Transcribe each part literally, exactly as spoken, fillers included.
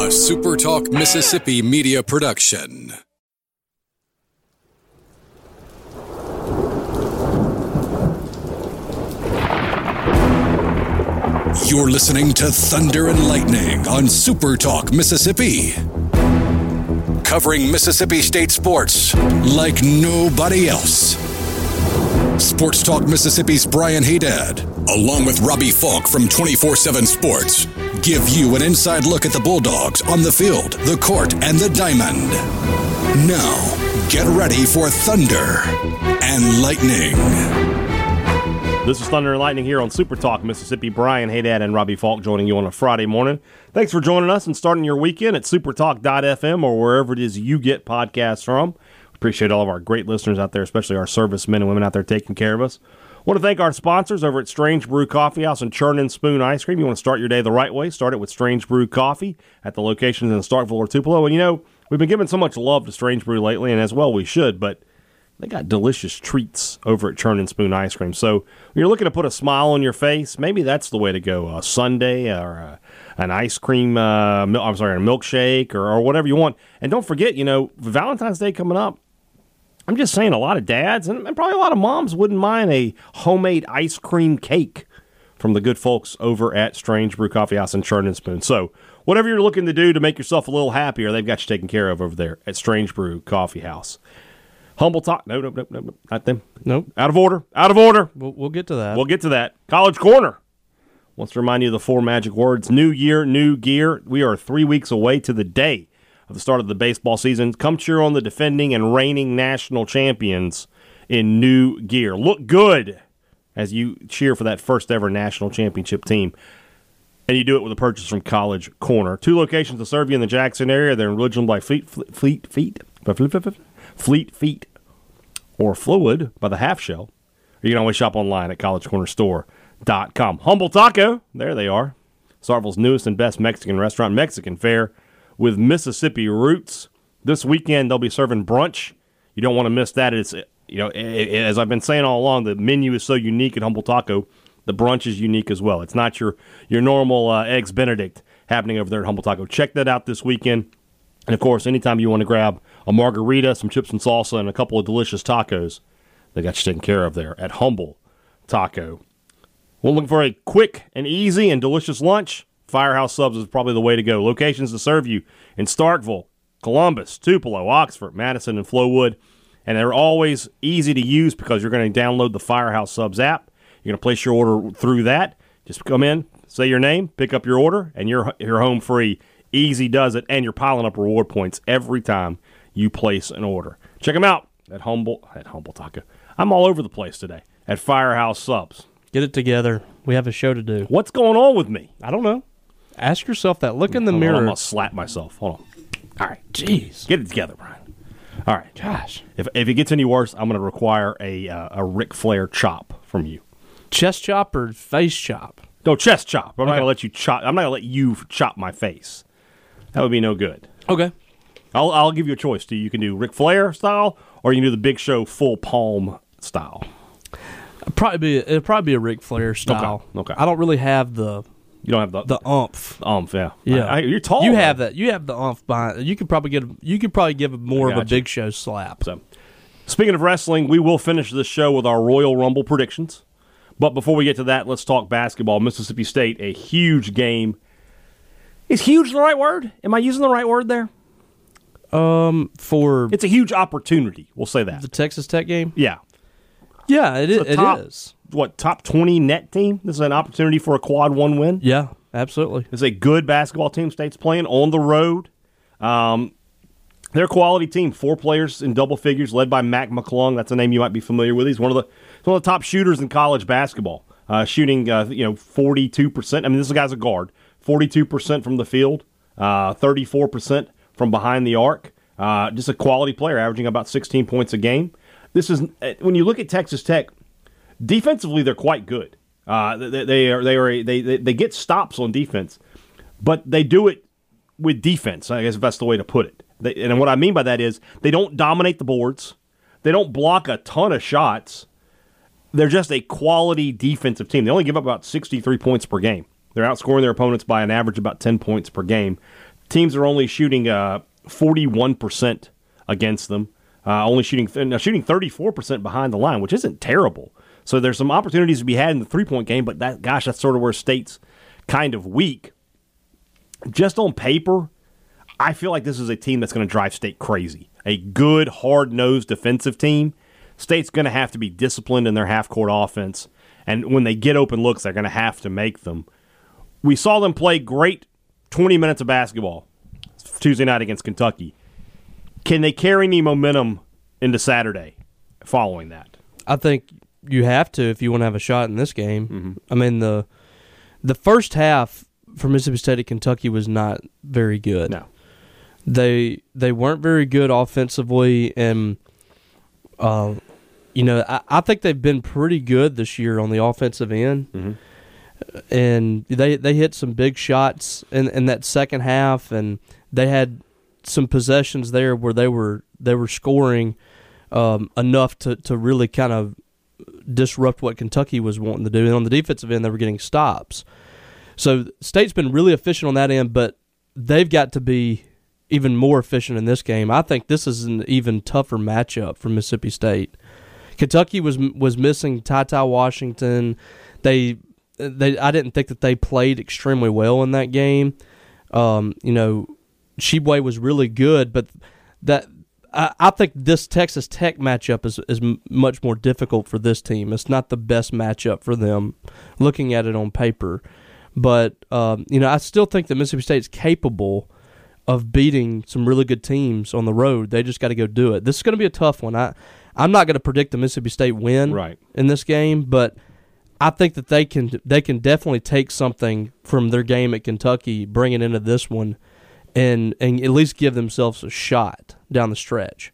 A Super Talk Mississippi media production. You're listening to Thunder and Lightning on Super Talk Mississippi. Covering Mississippi State sports like nobody else. Sports Talk Mississippi's Brian Haydad, along with Robbie Falk from twenty-four seven Sports, give you an inside look at the Bulldogs on the field, the court, and the diamond. Now, get ready for Thunder and Lightning. This is Thunder and Lightning here on Super Talk Mississippi. Brian Haydad and Robbie Falk joining you on a Friday morning. Thanks for joining us and starting your weekend at supertalk dot f m or wherever it is you get podcasts from. Appreciate all of our great listeners out there, especially our servicemen and women out there taking care of us. Want to thank our sponsors over at Strange Brew Coffee House and Churn and Spoon Ice Cream. You want to start your day the right way, start it with Strange Brew Coffee at the locations in Starkville or Tupelo. And you know, we've been giving so much love to Strange Brew lately, and as well we should, but they got delicious treats over at Churn and Spoon Ice Cream. So when you're looking to put a smile on your face, maybe that's the way to go. A sundae or a, an ice cream, uh, mil- I'm sorry, a milkshake or, or whatever you want. And don't forget, you know, Valentine's Day coming up. I'm just saying a lot of dads and probably a lot of moms wouldn't mind a homemade ice cream cake from the good folks over at Strange Brew Coffee House and Churn and Spoon. So whatever you're looking to do to make yourself a little happier, they've got you taken care of over there at Strange Brew Coffee House. Humble Talk. No, no, no, no, no, not them. Nope. Out of order. Out of order. We'll, we'll get to that. We'll get to that. College Corner wants to remind you of the four magic words. New year, new gear. We are three weeks away to the day of the start of the baseball season. Come cheer on the defending and reigning national champions in new gear. Look good as you cheer for that first ever national championship team. And you do it with a purchase from College Corner. Two locations to serve you in the Jackson area. They're in Ridgeland by Fleet, Fleet, Fleet, Fleet, Fleet Feet, or Fluid by the Half Shell. Or you can always shop online at college corner store dot com. Humble Taco, there they are. Starkville's newest and best Mexican restaurant, Mexican fare with Mississippi roots. This weekend they'll be serving brunch. You don't want to miss that. It's, you know, as I've been saying all along, the menu is so unique at Humble Taco. The brunch is unique as well. It's not your your normal uh, Eggs Benedict happening over there at Humble Taco. Check that out this weekend. And, of course, anytime you want to grab a margarita, some chips and salsa, and a couple of delicious tacos, they got you taken care of there at Humble Taco. We're looking for a quick and easy and delicious lunch. Firehouse Subs is probably the way to go. Locations to serve you in Starkville, Columbus, Tupelo, Oxford, Madison, and Flowood. And they're always easy to use because you're going to download the Firehouse Subs app. You're going to place your order through that. Just come in, say your name, pick up your order, and you're you're home free. Easy does it, and you're piling up reward points every time you place an order. Check them out at Humble at Humble Taco. I'm all over the place today at Firehouse Subs. Get it together. We have a show to do. What's going on with me? I don't know. Ask yourself that. Look in the Hold mirror. On, I'm going to slap myself. Hold on. All right. Jeez. Get it together, Brian. All right. Gosh. If if it gets any worse, I'm going to require a uh, a Ric Flair chop from you. Chest chop or face chop? No, chest chop. I'm Okay. not going to let you chop. I'm not going to let you chop my face. That would be no good. Okay. I'll I'll give you a choice. Do you can do Ric Flair style, or you can do the Big Show full palm style. It'd probably be it'd probably be a Ric Flair style. Okay. okay. I don't really have the You don't have the the umph. umph. Yeah. Yeah. I, I, you're tall. You though. have that. You have the umph behind. You could probably get. You could probably give more I of a got you. Big Show slap. So, speaking of wrestling, we will finish this show with our Royal Rumble predictions. But before we get to that, let's talk basketball. Mississippi State, a huge game. Is huge the right word? Am I using the right word there? Um, for It's a huge opportunity. We'll say that. the Texas Tech game. Yeah. Yeah, it is. It's a It top- is. What, top twenty net team? This is an opportunity for a quad one win. Yeah, absolutely. It's a good basketball team. State's playing on the road. Um, they're a quality team. Four players in double figures, led by Mac McClung. That's a name you might be familiar with. He's one of the one of the top shooters in college basketball, uh, shooting uh, you know forty-two percent. I mean, this guy's a guard. forty-two percent from the field, uh, thirty-four percent from behind the arc. Uh, just a quality player, averaging about sixteen points a game. This is when you look at Texas Tech. Defensively, they're quite good. Uh, they, they are they are a, they, they they get stops on defense, but they do it with defense. I guess that's the way to put it. They, and what I mean by that is they don't dominate the boards. They don't block a ton of shots. They're just a quality defensive team. They only give up about sixty-three points per game. They're outscoring their opponents by an average of about ten points per game. teams are only shooting uh, forty-one percent against them, uh, only shooting uh, shooting thirty-four percent behind the line, which isn't terrible. So there's some opportunities to be had in the three-point game, but that gosh, that's sort of where State's kind of weak. Just on paper, I feel like this is a team that's going to drive State crazy. A good, hard-nosed defensive team. State's going to have to be disciplined in their half-court offense, and when they get open looks, they're going to have to make them. We saw them play great twenty minutes of basketball Tuesday night against Kentucky. Can they carry any momentum into Saturday following that? I think you have to if you want to have a shot in this game. Mm-hmm. I mean, the the first half for Mississippi State at Kentucky was not very good. No. They they weren't very good offensively, and uh, you know I, I think they've been pretty good this year on the offensive end. Mm-hmm. And they they hit some big shots in, in that second half, and they had some possessions there where they were they were scoring um, enough to, to really kind of disrupt what Kentucky was wanting to do. And on the defensive end, they were getting stops. So State's been really efficient on that end, but they've got to be even more efficient in this game. I think this is an even tougher matchup for Mississippi State. Kentucky was was missing Ty Ty Washington. They They, I didn't think that they played extremely well in that game. Um, you know, Sheboy was really good, but that I, I think this Texas Tech matchup is is m- much more difficult for this team. It's not the best matchup for them, looking at it on paper. But um, you know, I still think that Mississippi State's capable of beating some really good teams on the road. They just got to go do it. This is going to be a tough one. I I'm not going to predict the Mississippi State win right. in this game, but I think that they can they can definitely take something from their game at Kentucky, bring it into this one, and and at least give themselves a shot down the stretch.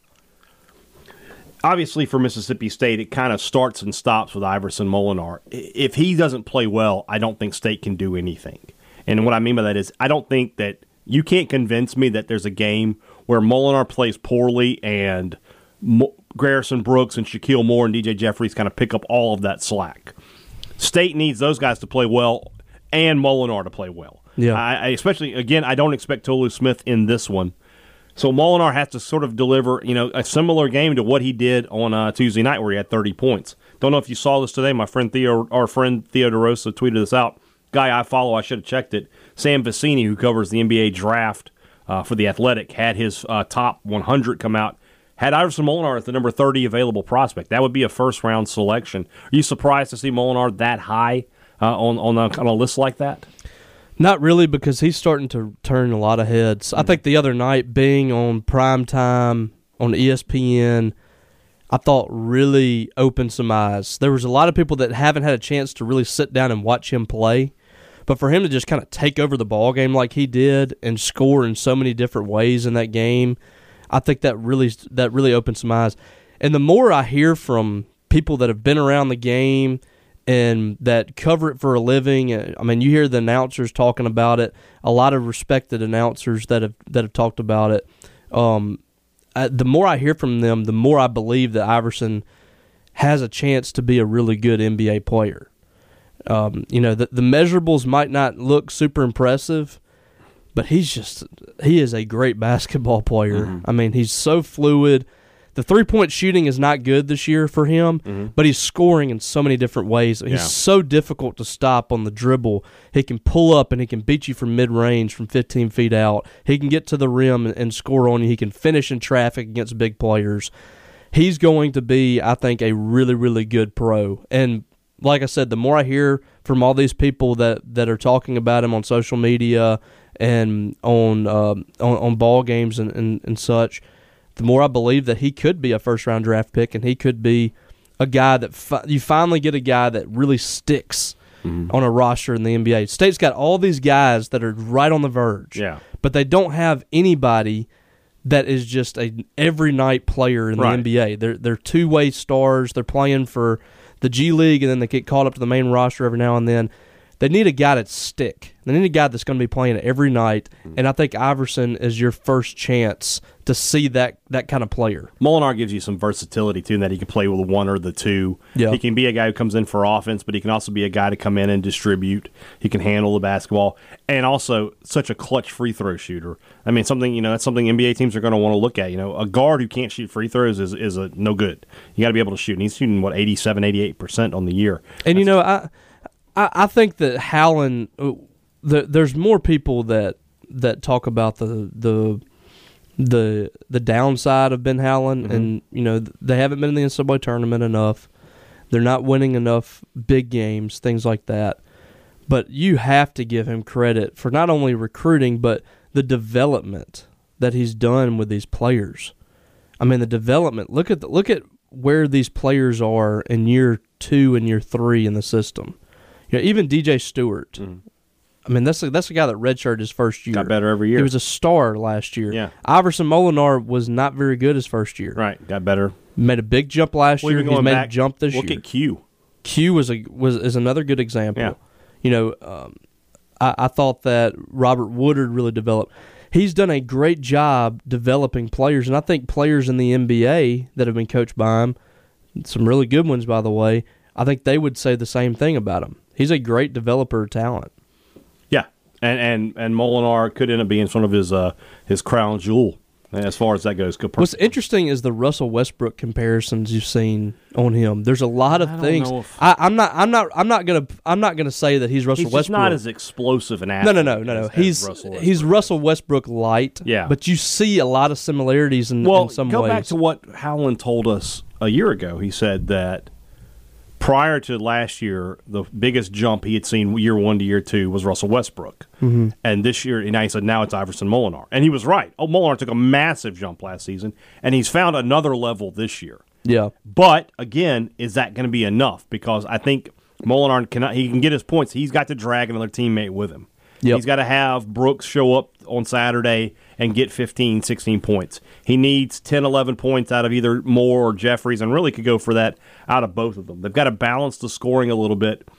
Obviously, for Mississippi State, it kind of starts and stops with Iverson Molinar. If he doesn't play well, I don't think State can do anything. And what I mean by that is I don't think that you can't convince me that there's a game where Molinar plays poorly and Mo- Garrison Brooks and Shaquille Moore and D J Jeffries kind of pick up all of that slack. State needs those guys to play well and Molinar to play well. Yeah. I, I especially, again, I don't expect Tolu Smith in this one. So Molinar has to sort of deliver, you know, a similar game to what he did on uh, Tuesday night where he had thirty points. Don't know if you saw this today. My friend Theo, our friend Theo DeRosa tweeted this out. Guy I follow, I should have checked it. Sam Vecini, who covers the N B A draft uh, for The Athletic, had his uh, top one hundred come out. Had Iverson Molinar as the number thirty available prospect. That would be a first-round selection. Are you surprised to see Molinar that high uh, on, on, a, on a list like that? Not really, because he's starting to turn a lot of heads. Mm-hmm. I think the other night, being on primetime on E S P N, I thought really opened some eyes. There was a lot of people that haven't had a chance to really sit down and watch him play. But for him to just kind of take over the ball game like he did and score in so many different ways in that game, I think that really that really opened some eyes. And the more I hear from people that have been around the game and that cover it for a living, I mean, you hear the announcers talking about it, a lot of respected announcers that have that have talked about it. Um, I, the more I hear from them, the more I believe that Iverson has a chance to be a really good N B A player. Um, you know, the, the measurables might not look super impressive, but he's just, he is a great basketball player. Mm-hmm. I mean, he's so fluid. The three-point shooting is not good this year for him, mm-hmm. but he's scoring in so many different ways. He's yeah. so difficult to stop on the dribble. He can pull up and he can beat you from mid-range from fifteen feet out. He can get to the rim and, and score on you. He can finish in traffic against big players. He's going to be, I think, a really, really good pro. And like I said, the more I hear from all these people that, that are talking about him on social media and on uh, on, on ball games and, and, and such, the more I believe that he could be a first-round draft pick and he could be a guy that fi- you finally get a guy that really sticks mm-hmm. on a roster in the N B A. State's got all these guys that are right on the verge, yeah. but they don't have anybody that is just an every-night player in the right. N B A. They're, they're two-way stars. They're playing for the G League, and then they get called up to the main roster every now and then. They need a guy that's stick. They need a guy that's going to be playing every night, and I think Iverson is your first chance to see that that kind of player. Molinar gives you some versatility, too, in that he can play with one or the two. Yeah. He can be a guy who comes in for offense, but he can also be a guy to come in and distribute. He can handle the basketball, and also such a clutch free throw shooter. I mean, something you know that's something N B A teams are going to want to look at. You know, a guard who can't shoot free throws is is a no good. You got to be able to shoot. And he's shooting what eighty-seven, eighty-eight percent on the year. And that's, you know, I. I, I think that Howland, uh, the, there's more people that that talk about the the the the downside of Ben Howland, mm-hmm. and you know they haven't been in the N C double A tournament enough. They're not winning enough big games, things like that. But you have to give him credit for not only recruiting, but the development that he's done with these players. I mean, the development. Look at the, look at where these players are in year two and year three in the system. You know, even D J Stewart. Mm. I mean, that's a, that's a guy that redshirted his first year. Got better every year. He was a star last year. Yeah. Iverson Molinar was not very good his first year. Right, got better. Made a big jump last well, year. He's made back, a jump this look year. Look at Q. Q was a was is another good example. Yeah. You know, um, I, I thought that Robert Woodard really developed. He's done a great job developing players, and I think players in the N B A that have been coached by him, some really good ones, by the way, I think they would say the same thing about him. He's a great developer of talent. Yeah, and and and Molinar could end up being sort of his uh, his crown jewel as far as that goes. What's interesting is the Russell Westbrook comparisons you've seen on him. There's a lot of I don't things. know if- I, I'm not. I'm not. I'm not gonna. I'm not gonna say that he's Russell He's just Westbrook. not as explosive an no, athlete. no, no, no, no. as- as He's Russell Westbrook. he's Russell Westbrook light. Yeah. but you see a lot of similarities in, Well, in some go ways. back to what Howland told us a year ago. He said that prior to last year, the biggest jump he had seen year one to year two was Russell Westbrook. Mm-hmm. And this year, and he said, now it's Iverson Molinar. And he was right. Oh, Molinar took a massive jump last season, and he's found another level this year. Yeah. But, again, is that going to be enough? Because I think Molinar, cannot, he can get his points. He's got to drag another teammate with him. Yep. He's got to have Brooks show up on Saturday and get fifteen, sixteen points. He needs ten, eleven points out of either Moore or Jeffries, and really could go for that out of both of them. They've got to balance the scoring a little bit.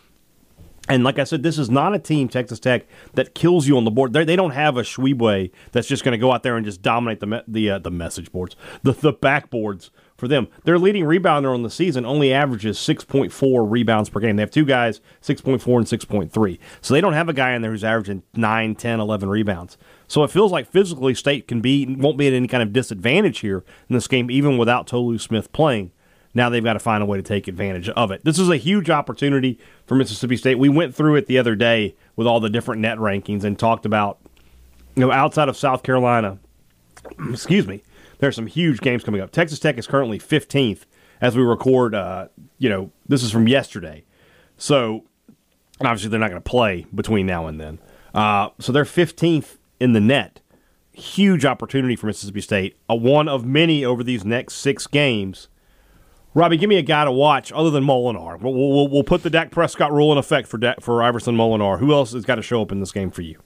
And like I said, this is not a team, Texas Tech, that kills you on the board. They're, they don't have a Schwebe that's just going to go out there and just dominate the me- the uh, the message boards, the, the backboards for them. Their leading rebounder on the season only averages six point four rebounds per game. They have two guys, six point four and six point three. So they don't have a guy in there who's averaging nine, ten, eleven rebounds. So it feels like physically State can be won't be at any kind of disadvantage here in this game, even without Tolu Smith playing. Now they've got to find a way to take advantage of it. This is a huge opportunity for Mississippi State. We went through it the other day with all the different net rankings and talked about, you know, outside of South Carolina, excuse me, there are some huge games coming up. Texas Tech is currently fifteenth as we record, uh, you know, this is from yesterday. So, obviously they're not going to play between now and then. Uh, so they're fifteenth in the net. Huge opportunity for Mississippi State. A one of many over these next six games. Robbie, give me a guy to watch other than Molinar. We'll, we'll, we'll put the Dak Prescott rule in effect for Dak, for Iverson Molinar. Who else has got to show up in this game for you?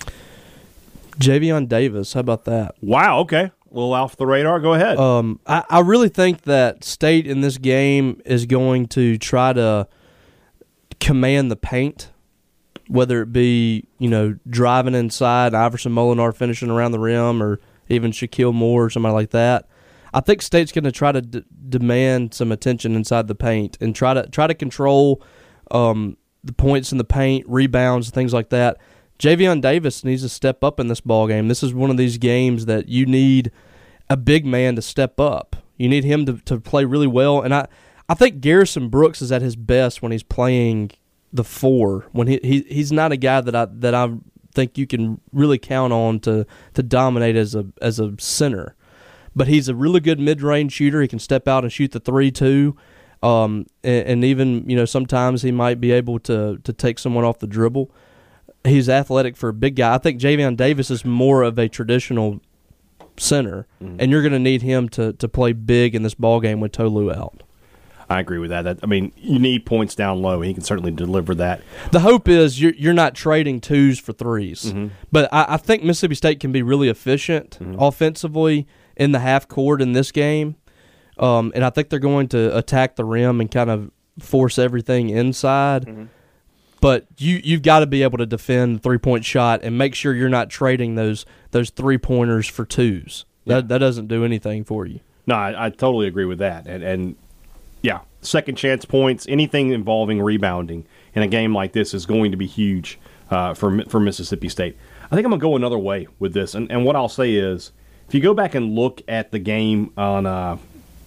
Javion Davis. How about that? Wow, okay. A little off the radar. Go ahead. Um, I, I really think that State in this game is going to try to command the paint, whether it be, you know, driving inside, Iverson Molinar finishing around the rim, or even Shaquille Moore or somebody like that. I think State's going to try to d- demand some attention inside the paint and try to try to control um, the points in the paint, rebounds, things like that. Javion Davis needs to step up in this ball game. This is one of these games that you need a big man to step up. You need him to, to play really well. And I, I think Garrison Brooks is at his best when he's playing the four. When he, he he's not a guy that I that I think you can really count on to to dominate as a as a center. But he's a really good mid-range shooter. He can step out and shoot the three too, um, and, and even, you know, sometimes he might be able to to take someone off the dribble. He's athletic for a big guy. I think Javion Davis is more of a traditional center, mm-hmm. and you're going to need him to to play big in this ball game with Tolu out. I agree with that. that. I mean, you need points down low, and he can certainly deliver that. The hope is you're, you're not trading twos for threes. Mm-hmm. But I, I think Mississippi State can be really efficient mm-hmm. offensively in the half court in this game, um, and I think they're going to attack the rim and kind of force everything inside. Mm-hmm. But you you've got to be able to defend the three point shot and make sure you're not trading those those three pointers for twos. Yeah. That that doesn't do anything for you. No, I, I totally agree with that. And, and yeah, second chance points, anything involving rebounding in a game like this is going to be huge uh, for for Mississippi State. I think I'm going to go another way with this. And, and what I'll say is, if you go back and look at the game on uh,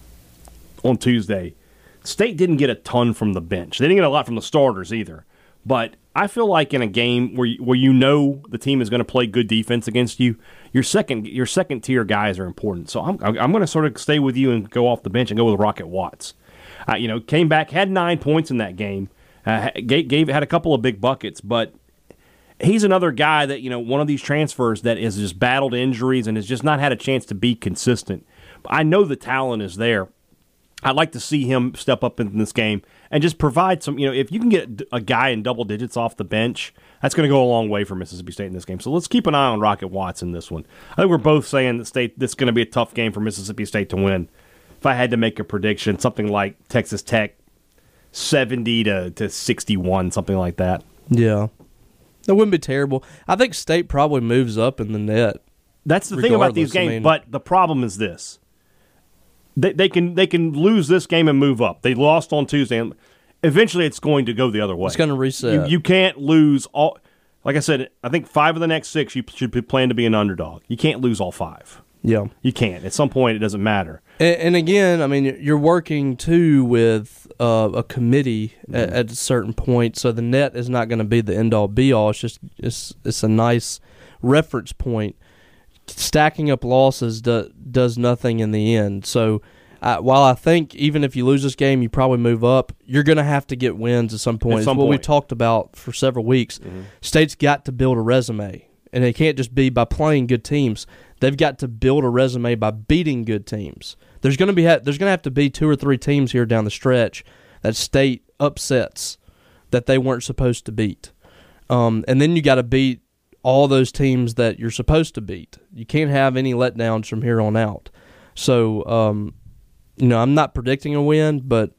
on Tuesday, State didn't get a ton from the bench. They didn't get a lot from the starters either. But I feel like in a game where you, where you know the team is going to play good defense against you, your second your second tier guys are important. So I'm I'm going to sort of stay with you and go off the bench and go with Rocket Watts. Uh, you know, came back, had nine points in that game, uh, gave, gave had a couple of big buckets, but he's another guy that, you know, one of these transfers that has just battled injuries and has just not had a chance to be consistent. But I know the talent is there. I'd like to see him step up in this game and just provide some, you know, if you can get a guy in double digits off the bench, that's going to go a long way for Mississippi State in this game. So let's keep an eye on Rocket Watts in this one. I think we're both saying that State this is going to be a tough game for Mississippi State to win. If I had to make a prediction, something like Texas Tech seventy to sixty-one, something like that. Yeah. That wouldn't be terrible. I think State probably moves up in the net. That's the thing about these games, I mean, but the problem is this. They, they can they can lose this game and move up. They lost on Tuesday, and eventually it's going to go the other way. It's going to reset. You, you can't lose all. Like I said, I think five of the next six you should plan to be an underdog. You can't lose all five. Yeah, you can't. At some point, it doesn't matter. And, and again, I mean, you're working too with uh, a committee mm-hmm. at, at a certain point, so the net is not going to be the end all be all. It's just it's it's a nice reference point. Stacking up losses do, does nothing in the end. So uh, while I think even if you lose this game, you probably move up, you're going to have to get wins at some point. At some it's what point. we've talked about for several weeks. Mm-hmm. State's got to build a resume, and it can't just be by playing good teams. They've got to build a resume by beating good teams. There's going to be there's going to have to be two or three teams here down the stretch that State upsets that they weren't supposed to beat, um, and then you got to beat all those teams that you're supposed to beat. You can't have any letdowns from here on out. So, um, you know, I'm not predicting a win, but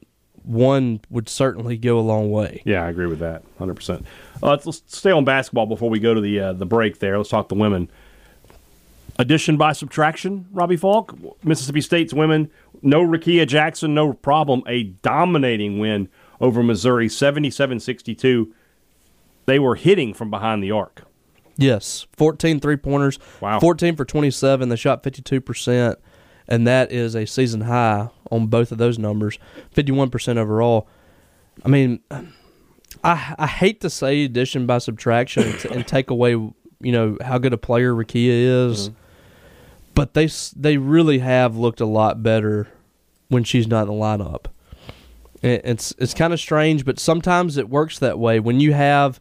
one would certainly go a long way. Yeah, I agree with that, one hundred percent. Uh, let's, let's stay on basketball before we go to the uh, the break there. Let's talk the women. Addition by subtraction, Robbie Falk. Mississippi State's women, no Rakia Jackson, no problem. A dominating win over Missouri, seventy-seven sixty-two. They were hitting from behind the arc. Yes, fourteen three-pointers, wow. fourteen for twenty-seven. They shot fifty-two percent, and that is a season high on both of those numbers, fifty-one percent overall. I mean, I I hate to say addition by subtraction and, t- and take away, you know, how good a player Rakia is, mm-hmm. but they they really have looked a lot better when she's not in the lineup. It's, it's kind of strange, but sometimes it works that way. When you have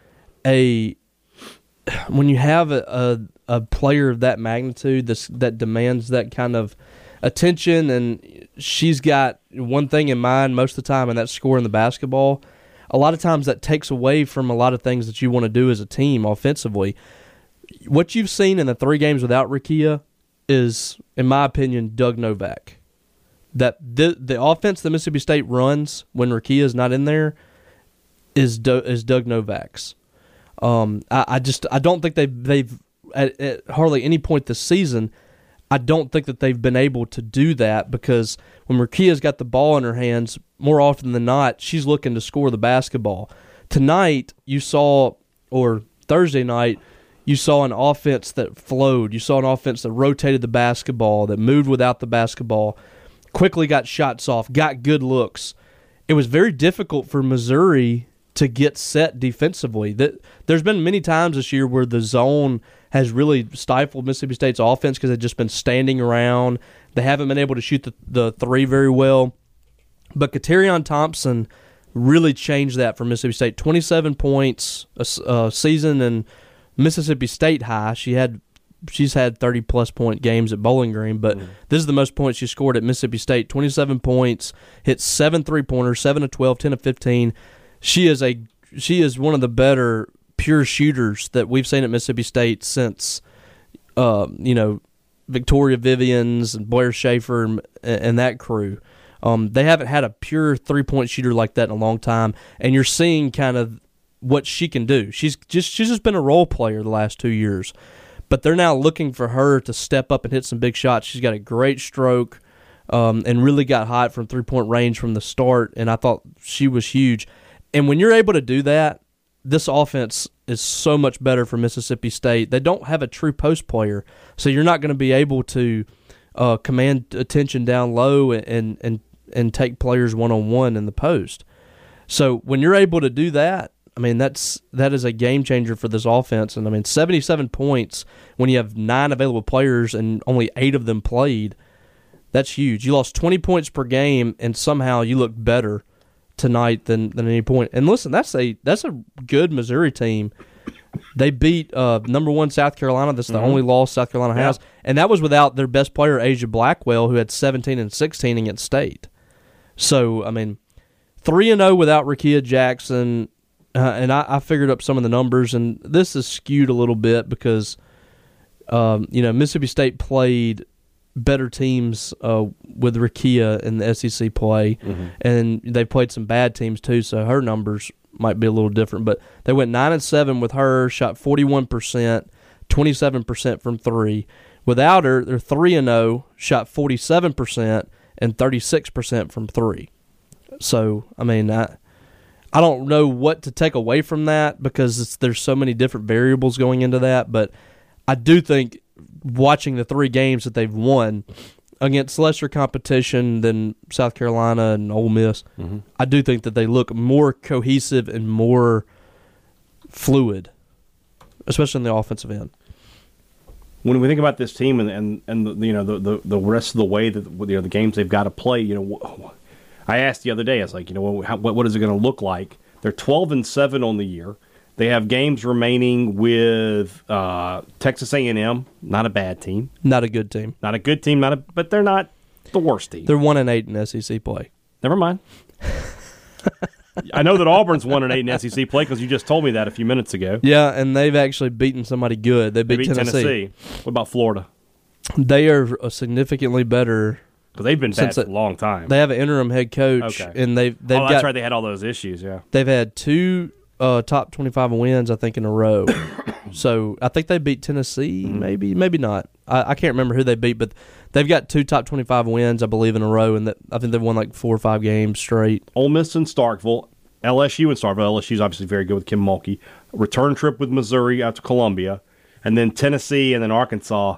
a When you have a, a, a player of that magnitude this, that demands that kind of attention, and she's got one thing in mind most of the time, and that's scoring the basketball, a lot of times that takes away from a lot of things that you want to do as a team offensively. What you've seen in the three games without Rakia is, in my opinion, Doug Novak. That the, the offense that Mississippi State runs when Rakia is not in there is, Do, is Doug Novak's. Um, I, I just I don't think they've they've at, at hardly any point this season. I don't think that they've been able to do that because when Rakia's got the ball in her hands, more often than not, she's looking to score the basketball. Tonight, you saw, or Thursday night, you saw an offense that flowed. You saw an offense that rotated the basketball, that moved without the basketball, quickly got shots off, got good looks. It was very difficult for Missouri to get set defensively. That there's been many times this year where the zone has really stifled Mississippi State's offense because they've just been standing around. They haven't been able to shoot the, the three very well. But Katerion Thompson really changed that for Mississippi State. twenty-seven points a, a season and Mississippi State high. She had she's had thirty plus point games at Bowling Green, but mm. this is the most points she scored at Mississippi State. twenty-seven points, hit seven three pointers, seven of twelve, ten of fifteen. She is a she is one of the better pure shooters that we've seen at Mississippi State since uh, you know Victoria Vivians and Blair Schaefer and, and that crew. Um, they haven't had a pure three point shooter like that in a long time, and you're seeing kind of what she can do. She's just she's just been a role player the last two years. But they're now looking for her to step up and hit some big shots. She's got a great stroke um, and really got hot from three-point range from the start, and I thought she was huge. And when you're able to do that, this offense is so much better for Mississippi State. They don't have a true post player, so you're not going to be able to uh, command attention down low and, and, and take players one-on-one in the post. So when you're able to do that, I mean, that's that is a game changer for this offense. And, I mean, seventy-seven points when you have nine available players and only eight of them played, that's huge. You lost twenty points per game, and somehow you look better tonight than, than any point. And, listen, that's a that's a good Missouri team. They beat uh, number one South Carolina. That's the mm-hmm. only loss South Carolina has. Yeah. And that was without their best player, Asia Blackwell, who had seventeen and sixteen against State. So, I mean, three and oh without Rakia Jackson. Uh, and I, I figured up some of the numbers, and this is skewed a little bit because, um, you know, Mississippi State played better teams uh, with Rakia in the S E C play, mm-hmm. and they played some bad teams too, so her numbers might be a little different. But they went nine and seven with her, shot forty-one percent, twenty-seven percent from three. Without her, they're three and oh, shot forty-seven percent, and thirty-six percent from three. So, I mean, I... I don't know what to take away from that because it's, there's so many different variables going into that, but I do think watching the three games that they've won against lesser competition than South Carolina and Ole Miss, mm-hmm. I do think that they look more cohesive and more fluid, especially in the offensive end. When we think about this team and and, and the, you know the, the the rest of the way that you know the games they've got to play, you know. I asked the other day, I was like, you know, how, what, what is it going to look like? They're twelve and seven on the year. They have games remaining with uh, Texas A and M, not a bad team. Not a good team. Not a good team, not a, but they're not the worst team. They're one and eight in S E C play. Never mind. I know that Auburn's one and eight in S E C play because you just told me that a few minutes ago. Yeah, and they've actually beaten somebody good. They beat, they beat Tennessee. Tennessee. What about Florida? They are a significantly better. Because they've been bad for a long time. They have an interim head coach, okay. and they've they've oh, got. That's right. They had all those issues. Yeah, they've had two uh, top twenty-five wins, I think, in a row. So I think they beat Tennessee, mm-hmm. maybe, maybe not. I, I can't remember who they beat, but they've got two top twenty-five wins, I believe, in a row, and that, I think they've won like four or five games straight. Ole Miss and Starkville, L S U and Starkville. L S U's obviously very good with Kim Mulkey. Return trip with Missouri out to Columbia, and then Tennessee, and then Arkansas.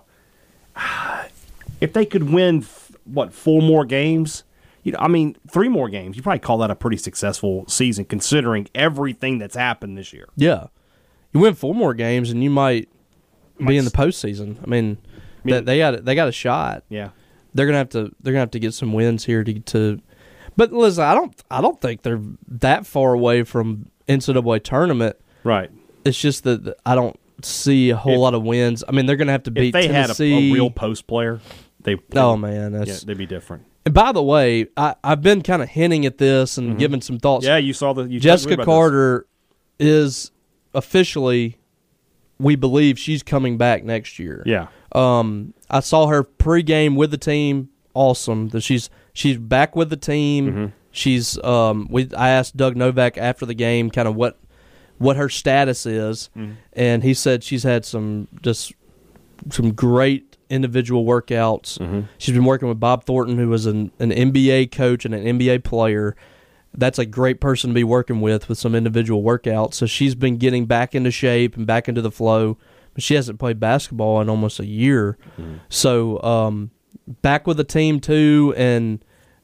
If they could win. What, four more games? You know, I mean, three more games. You probably call that a pretty successful season, considering everything that's happened this year. Yeah, you win four more games, and you might, might be in the postseason. I mean, I mean they got they got a shot. Yeah, they're gonna have to they're gonna have to get some wins here to. to but listen, I don't I don't think they're that far away from N C double A tournament. Right. It's just that I don't see a whole if, lot of wins. I mean, they're gonna have to beat if they Tennessee. had a, a real post player. They, oh, man. That's, yeah, they'd be different. And by the way, I, I've been kind of hinting at this and mm-hmm. giving some thoughts. Yeah, you saw the you Jessica Carter this. is officially, we believe she's coming back next year. Yeah. Um, I saw her pregame with the team. Awesome. That she's she's back with the team. Mm-hmm. She's um. We I asked Doug Novak after the game kind of what what her status is, mm-hmm. and he said she's had some just some great individual workouts. Mm-hmm. She's been working with Bob Thornton, who was an, an N B A coach and an N B A player. That's a great person to be working with with some individual workouts. So she's been getting back into shape and back into the flow. But she hasn't played basketball in almost a year. Mm-hmm. So um, back with the team too, and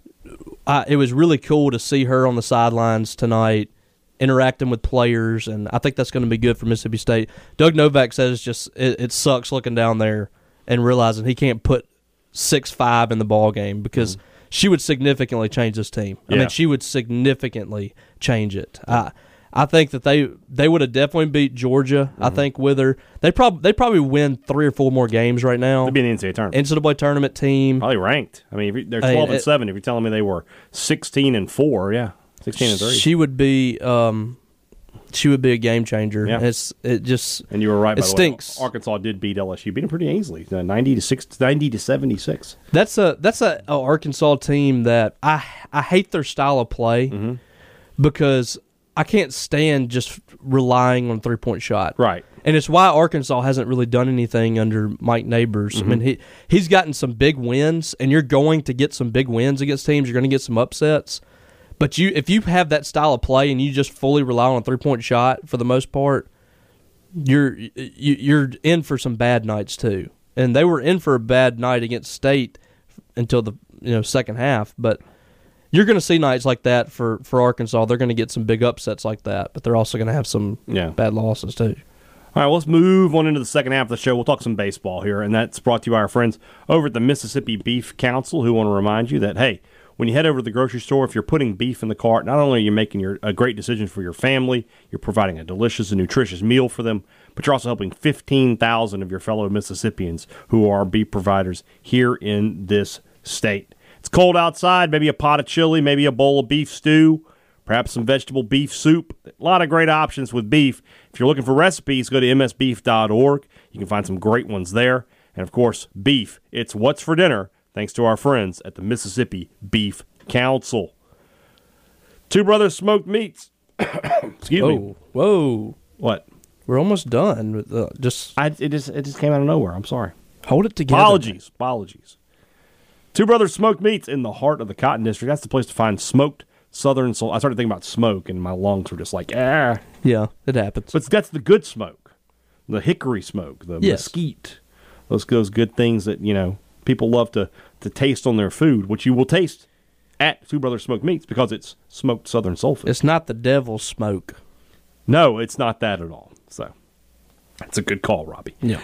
I, it was really cool to see her on the sidelines tonight interacting with players, and I think that's going to be good for Mississippi State. Doug Novak says just it, it sucks looking down there and realizing he can't put six five in the ball game because mm-hmm. she would significantly change this team. I yeah. mean, she would significantly change it. I I think that they they would have definitely beat Georgia. Mm-hmm. I think with her, they probably they probably win three or four more games right now. They'd be in the N C double A tournament. N C double A tournament team, probably ranked. I mean, they're twelve and seven. If you're telling me they were sixteen and four, yeah, sixteen and three. She would be. Um, She would be a game changer. Yeah. It's it just and you were right. It by the stinks. Way. Arkansas did beat L S U, beat them pretty easily, ninety to six, ninety to seventy six. That's a that's a, a Arkansas team that I I hate their style of play mm-hmm. because I can't stand just relying on a three-point shot. Right. And it's why Arkansas hasn't really done anything under Mike Neighbors. Mm-hmm. I mean, he he's gotten some big wins, and you're going to get some big wins against teams. You're going to get some upsets. But you, if you have that style of play and you just fully rely on a three-point shot for the most part, you're you, you're in for some bad nights too. And they were in for a bad night against State until the you know second half. But you're going to see nights like that for, for Arkansas. They're going to get some big upsets like that, but they're also going to have some yeah. bad losses too. All right, well, let's move on into the second half of the show. We'll talk some baseball here, and that's brought to you by our friends over at the Mississippi Beef Council, who want to remind you that, hey, when you head over to the grocery store, if you're putting beef in the cart, not only are you making your, a great decision for your family, you're providing a delicious and nutritious meal for them, but you're also helping fifteen thousand of your fellow Mississippians who are beef providers here in this state. It's cold outside, maybe a pot of chili, maybe a bowl of beef stew, perhaps some vegetable beef soup. A lot of great options with beef. If you're looking for recipes, go to m s beef dot org. You can find some great ones there. And, of course, beef. It's what's for dinner, thanks to our friends at the Mississippi Beef Council. Two Brothers Smoked Meats. Excuse whoa, me. Whoa. What? We're almost done. With, uh, just I, it, just, it just came out of nowhere. I'm sorry. Hold it together. Apologies. Apologies. Two Brothers Smoked Meats in the heart of the Cotton District. That's the place to find smoked Southern soul. I started thinking about smoke, and my lungs were just like, ah. Yeah, it happens. But that's the good smoke, the hickory smoke, the yes. mesquite. Those those good things that you know people love to to taste on their food, which you will taste at Two Brothers Smoked Meats because it's smoked Southern soul food. It's not the devil's smoke. No, it's not that at all. So that's a good call, Robbie. Yeah.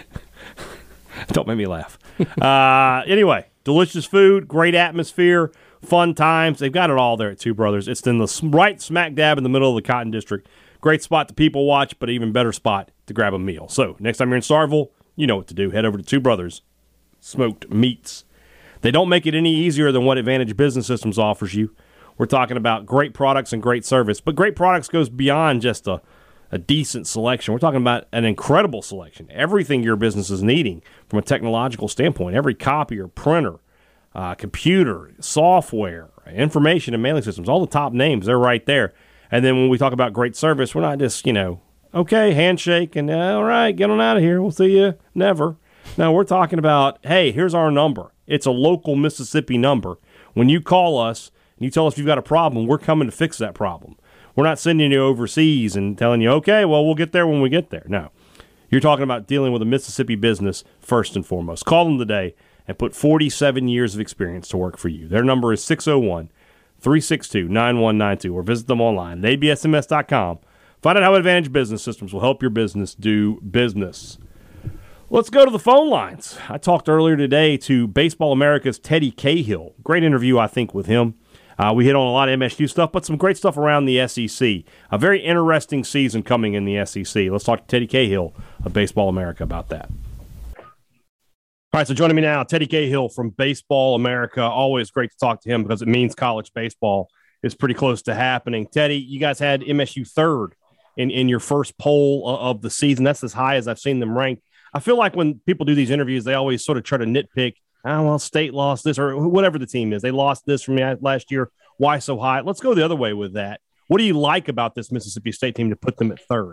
Don't make me laugh. uh, anyway, delicious food, great atmosphere. Fun times. They've got it all there at Two Brothers. It's in the right smack dab in the middle of the Cotton District. Great spot to people watch, but even better spot to grab a meal. So next time you're in Starkville, you know what to do. Head over to Two Brothers Smoked Meats. They don't make it any easier than what Advantage Business Systems offers you. We're talking about great products and great service, but great products goes beyond just a, a decent selection. We're talking about an incredible selection. Everything your business is needing from a technological standpoint, every copier, printer, Uh, computer, software, information and mailing systems, all the top names, they're right there. And then when we talk about great service, we're not just, you know, okay, handshake and uh, all right, get on out of here. We'll see you never. No, we're talking about, hey, here's our number. It's a local Mississippi number. When you call us and you tell us you've got a problem, we're coming to fix that problem. We're not sending you overseas and telling you, okay, well, we'll get there when we get there. No. You're talking about dealing with a Mississippi business first and foremost. Call them today and put forty-seven years of experience to work for you. Their number is six oh one, three six two, nine one nine two or visit them online at a b s m s dot com. Find out how Advantage Business Systems will help your business do business. Let's go to the phone lines. I talked earlier today to Baseball America's Teddy Cahill. Great interview, I think, with him. Uh, we hit on a lot of M S U stuff, but some great stuff around the S E C. A very interesting season coming in the S E C. Let's talk to Teddy Cahill of Baseball America about that. All right, so joining me now, Teddy Cahill from Baseball America. Always great to talk to him because it means college baseball is pretty close to happening. Teddy, you guys had M S U third in, in your first poll of the season. That's as high as I've seen them ranked. I feel like when people do these interviews, they always sort of try to nitpick, oh, well, State lost this or whatever the team is. They lost this from me last year. Why so high? Let's go the other way with that. What do you like about this Mississippi State team to put them at third?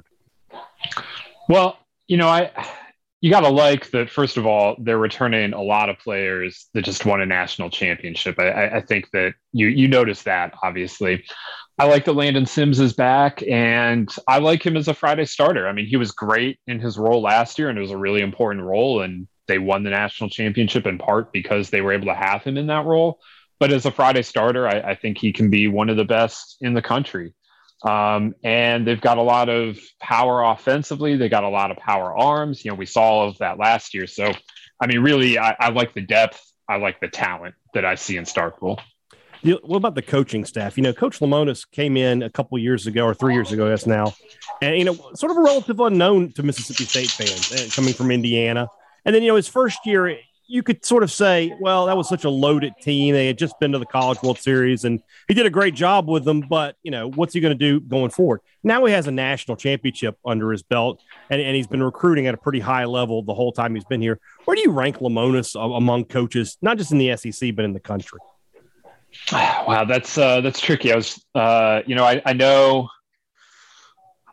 Well, you know, I – you got to like that, first of all, they're returning a lot of players that just won a national championship. I, I think that you you notice that, obviously. I like that Landon Sims is back, and I like him as a Friday starter. I mean, he was great in his role last year, and it was a really important role, and they won the national championship in part because they were able to have him in that role. But as a Friday starter, I, I think he can be one of the best in the country. Um, and they've got a lot of power offensively. They got a lot of power arms. You know, we saw all of that last year. So, I mean, really, I, I like the depth. I like the talent that I see in Starkville. What about the coaching staff? You know, Coach Lemonis came in a couple years ago or three years ago, yes now, and, you know, sort of a relative unknown to Mississippi State fans coming from Indiana. And then, you know, his first year, you could sort of say, well, that was such a loaded team. They had just been to the College World Series, and he did a great job with them. But, you know, what's he going to do going forward? Now he has a national championship under his belt, and, and he's been recruiting at a pretty high level the whole time he's been here. Where do you rank Lemonis among coaches, not just in the S E C, but in the country? Wow, that's uh, that's tricky. I was, uh, you know, I, I know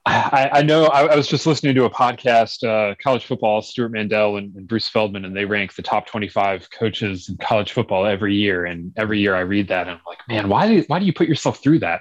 I, I know I, I was just listening to a podcast, uh, college football, Stuart Mandel and, and Bruce Feldman, and they rank the top twenty-five coaches in college football every year. And every year I read that and I'm like, man, why do, why do you put yourself through that?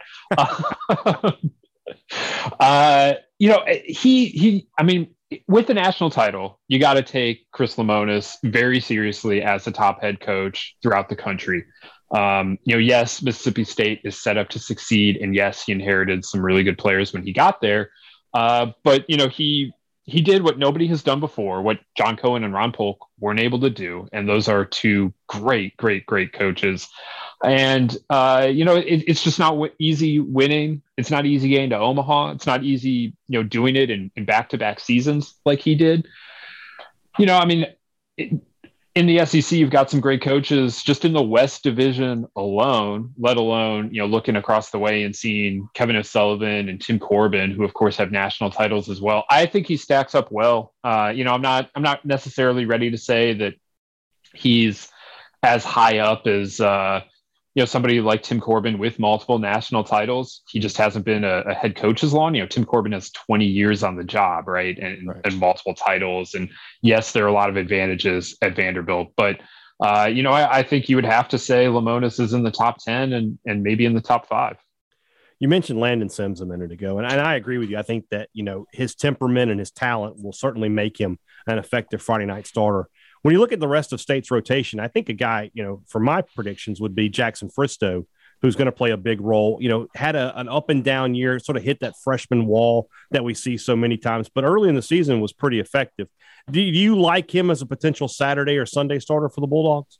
uh, you know, he, he, I mean, with the national title, you got to take Chris Lemonis very seriously as the top head coach throughout the country. Um, you know, yes, Mississippi State is set up to succeed, and yes, he inherited some really good players when he got there. Uh, but you know, he he did what nobody has done before, what John Cohen and Ron Polk weren't able to do, and those are two great, great, great coaches. And uh, you know, it, it's just not w- easy winning. It's not easy getting to Omaha. It's not easy, you know, doing it in, in back-to-back seasons like he did. You know, I mean. It, In the S E C, you've got some great coaches just in the West Division alone, let alone, you know, looking across the way and seeing Kevin O'Sullivan and Tim Corbin, who of course have national titles as well. I think he stacks up well. Uh, you know, I'm not, I'm not necessarily ready to say that he's as high up as, uh, you know, somebody like Tim Corbin with multiple national titles. He just hasn't been a, a head coach as long. You know, Tim Corbin has twenty years on the job, right? And, right. and multiple titles. And yes, there are a lot of advantages at Vanderbilt, but uh, you know, I, I think you would have to say Lemonis is in the top ten and, and maybe in the top five. You mentioned Landon Sims a minute ago, and, and I agree with you. I think that, you know, his temperament and his talent will certainly make him an effective Friday night starter. When you look at the rest of State's rotation, I think a guy, you know, for my predictions would be Jackson Fristoe, who's going to play a big role. You know, had a, an up and down year, sort of hit that freshman wall that we see so many times, but early in the season was pretty effective. Do you like him as a potential Saturday or Sunday starter for the Bulldogs?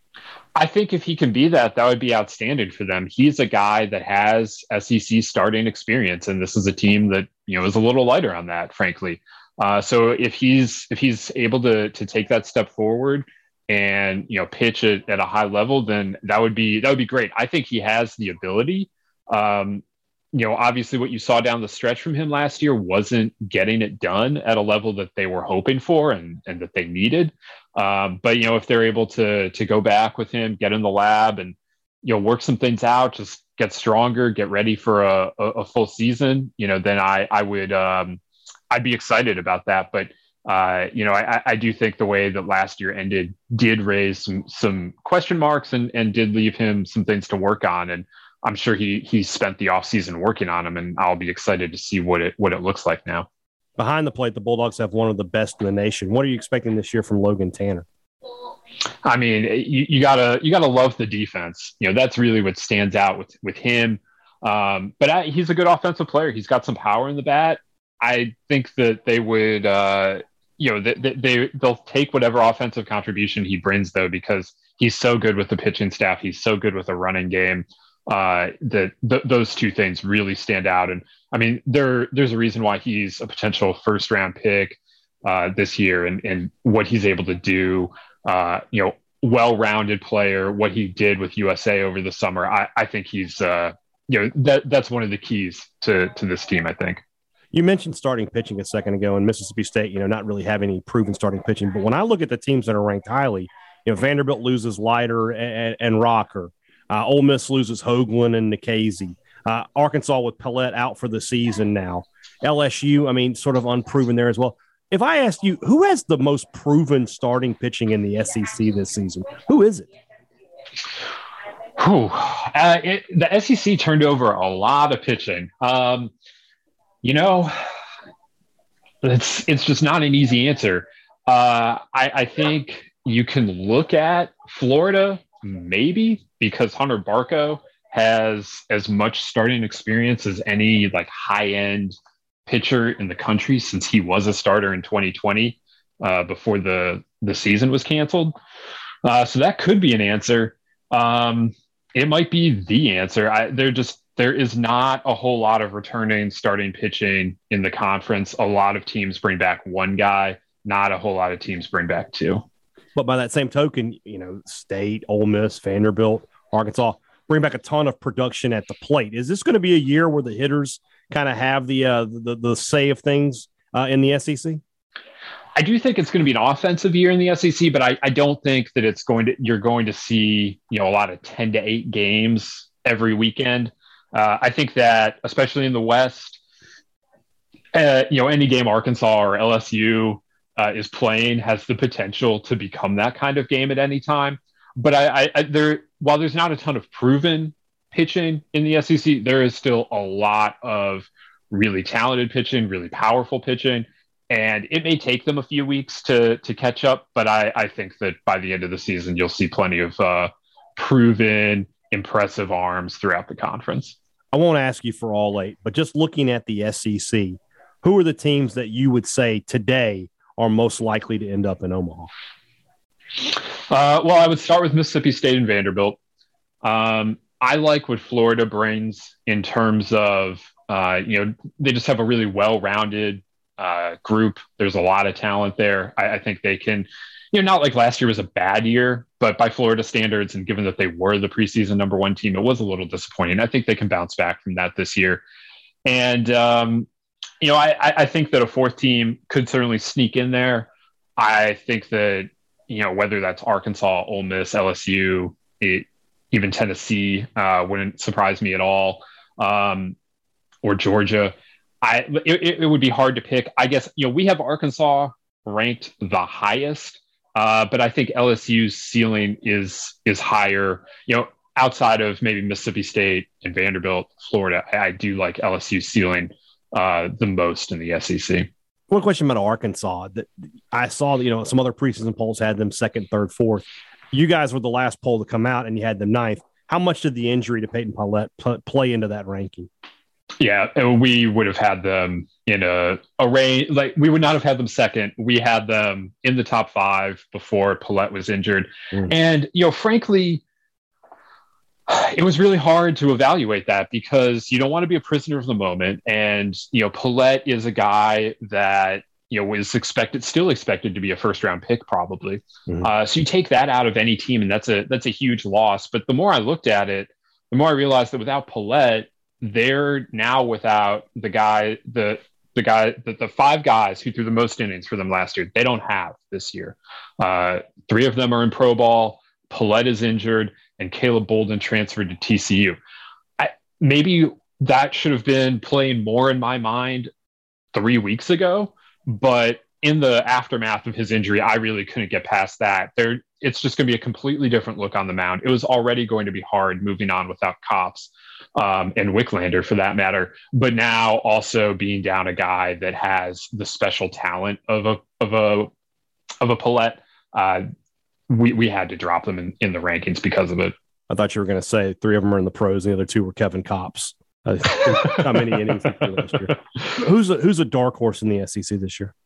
I think if he can be that, that would be outstanding for them. He's a guy that has S E C starting experience, and this is a team that, you know, is a little lighter on that, frankly. Uh, so if he's if he's able to to take that step forward and, you know, pitch it at a high level, then that would be that would be great. I think he has the ability. Um, you know, obviously what you saw down the stretch from him last year wasn't getting it done at a level that they were hoping for and, and that they needed. Um, but, you know, if they're able to to go back with him, get in the lab and, you know, work some things out, just get stronger, get ready for a, a, a full season, you know, then I, I would um, I'd be excited about that. But, uh, you know, I, I do think the way that last year ended did raise some some question marks and, and did leave him some things to work on. And I'm sure he he spent the offseason working on them, and I'll be excited to see what it what it looks like now. Behind the plate, the Bulldogs have one of the best in the nation. What are you expecting this year from Logan Tanner? I mean, you, you gotta you gotta love the defense. You know, that's really what stands out with with him. Um, but I, he's a good offensive player. He's got some power in the bat. I think that they would, uh, you know, they, they they'll take whatever offensive contribution he brings, though, because he's so good with the pitching staff. He's so good with the running game. Uh, that th- those two things really stand out. And I mean, there there's a reason why he's a potential first round pick uh, this year, and and what he's able to do. Uh, you know, well-rounded player. What he did with U S A over the summer, I, I think he's, uh, you know, that that's one of the keys to to this team, I think. You mentioned starting pitching a second ago, and Mississippi State, you know, not really having any proven starting pitching. But when I look at the teams that are ranked highly, you know, Vanderbilt loses Leiter and, and Rocker. Uh, Ole Miss loses Hoagland and Nikhazy. Uh, Arkansas with Pallette out for the season now. L S U, I mean, sort of unproven there as well. If I asked you, who has the most proven starting pitching in the S E C this season, who is it? Whew. Uh, it, the S E C turned over a lot of pitching. Um, you know, it's it's just not an easy answer. Uh, I, I think you can look at Florida, maybe, because Hunter Barco has as much starting experience as any like high-end pitcher in the country since he was a starter in twenty twenty uh, before the, the season was canceled. Uh, so that could be an answer. Um, it might be the answer. I, they're just, there is not a whole lot of returning starting pitching in the conference. A lot of teams bring back one guy, not a whole lot of teams bring back two. But by that same token, you know, State, Ole Miss, Vanderbilt, Arkansas bring back a ton of production at the plate. Is this going to be a year where the hitters kind of have the uh, the, the say of things uh, in the S E C? I do think it's going to be an offensive year in the S E C, but I, I don't think that it's going to, you're going to see, you know, a lot of ten to eight games every weekend. Uh, I think that, especially in the West, uh, you know, any game Arkansas or L S U uh, is playing has the potential to become that kind of game at any time. But I, I, I there, while there's not a ton of proven pitching in the S E C, there is still a lot of really talented pitching, really powerful pitching, and it may take them a few weeks to to catch up. But I, I think that by the end of the season, you'll see plenty of uh, proven, impressive arms throughout the conference. I won't ask you for all eight, but just looking at the S E C, who are the teams that you would say today are most likely to end up in Omaha? Uh, well, I would start with Mississippi State and Vanderbilt. Um, I like what Florida brings in terms of, uh, you know, they just have a really well-rounded uh, group. There's a lot of talent there. I, I think they can, you know, not like last year was a bad year, but by Florida standards and given that they were the preseason number one team, it was a little disappointing. I think they can bounce back from that this year. And, um, you know, I, I think that a fourth team could certainly sneak in there. I think that, you know, whether that's Arkansas, Ole Miss, L S U, it, even Tennessee uh, wouldn't surprise me at all, um, or Georgia. I it, it would be hard to pick. I guess, you know, we have Arkansas ranked the highest, uh, but I think L S U's ceiling is is higher. You know, outside of maybe Mississippi State and Vanderbilt, Florida, I, I do like L S U's ceiling uh, the most in the S E C. One question about Arkansas that I saw, you know, some other preseason polls had them second, third, fourth. You guys were the last poll to come out, and you had them ninth. How much did the injury to Peyton Pallette pl- play into that ranking? Yeah, and we would have had them in a, a range. Like, we would not have had them second. We had them in the top five before Pallette was injured. Mm. And, you know, frankly, it was really hard to evaluate that because you don't want to be a prisoner of the moment. And, you know, Pallette is a guy that, you know, was expected, still expected to be a first round pick probably. Mm-hmm. Uh, so you take that out of any team and that's a, that's a huge loss. But the more I looked at it, the more I realized that without Pallette, they're now without the guy, the, the guy, the, the five guys who threw the most innings for them last year, they don't have this year. Uh, three of them are in pro ball. Pallette is injured and Caleb Bolden transferred to T C U. I, maybe that should have been playing more in my mind three weeks ago. But in the aftermath of his injury, I really couldn't get past that. There, it's just going to be a completely different look on the mound. It was already going to be hard moving on without Kopps um, and Wicklander for that matter. But now also being down a guy that has the special talent of a of a of a Pallette, uh, we we had to drop them in, in the rankings because of it. I thought you were going to say three of them are in the pros, and the other two were Kevin Kopps. Uh, how many innings he threw last year? Who's a, who's a dark horse in the S E C this year?